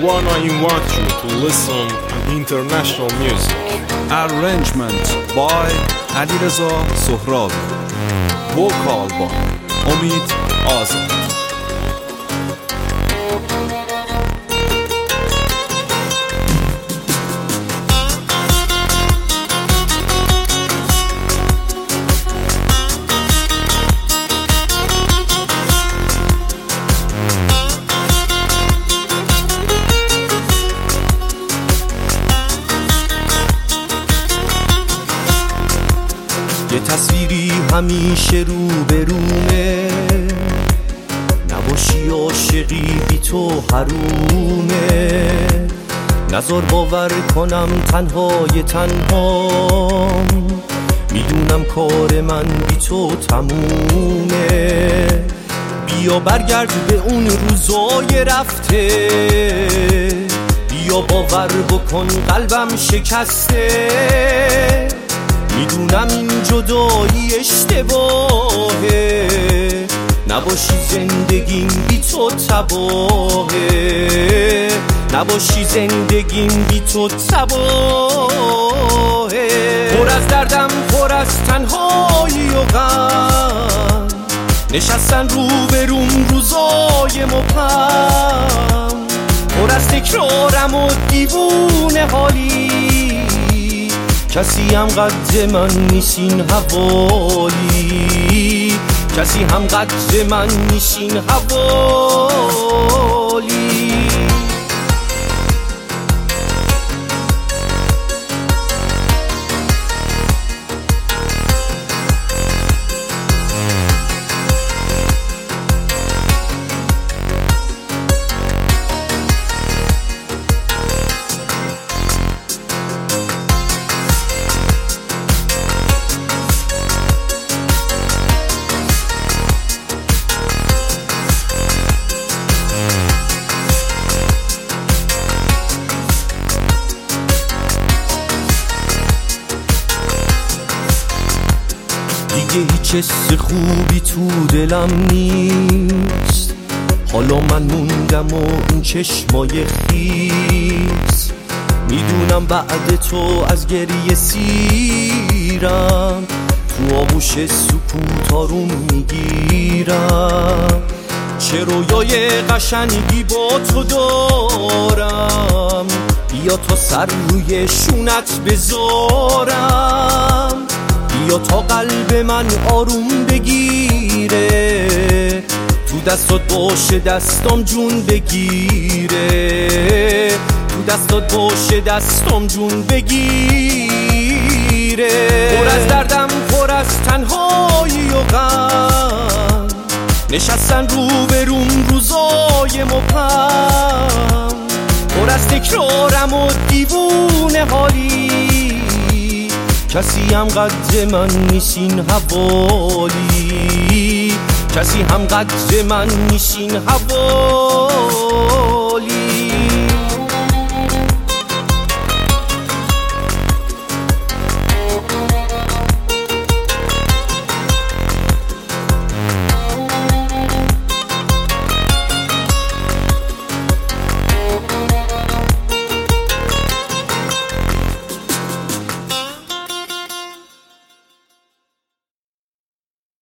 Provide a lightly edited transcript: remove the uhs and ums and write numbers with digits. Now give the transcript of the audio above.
wanna invite you to listen to international music. Arrangement by Alireza Sohravi. Vocal by Omid Azad. یه تصویری همیشه رو به رومه، نباشی عاشقی بی تو حرومه. نذار باور کنم تنهای تنهام، میدونم کار من بی تو تمومه. بیا برگرد به اون روزای رفته، بیا باور بکن قلبم شکسته. میدونم این جدایی اشتباهه، نباشی زندگیم بی تو تباهه، نباشی زندگیم بی تو تباهه. پر از دردم، پر از تنهایی و غم، نشستن رو به روم روزای مبهم. پر از تکرارم و دیوونه حالی، کسی هم قد من نیست این حوالی، کسی هم قد من نیست این حوالی. دیگه هیچ حس خوبی تو دلم نیست، حالا من موندم و این چشمای خیس. میدونم بعد تو از گریه سیرم، تو آغوش سکوت آروم میگیرم. چه رویای قشنگی با تو دارم، بیا تا سر روی شونت بذارم، بیا تا قلب من آروم بگیره. تو دستات باشه دستام جون بگیره، تو دستات باشه دستام جون بگیره. پر از دردم، پر از تنهایی و غم، نشستن رو به روم روزای مبهم. پر از تکرارم و دیوونه حالی، کسی هم قد من نیست این حوالی، کسی هم قد من نیست این حوالی.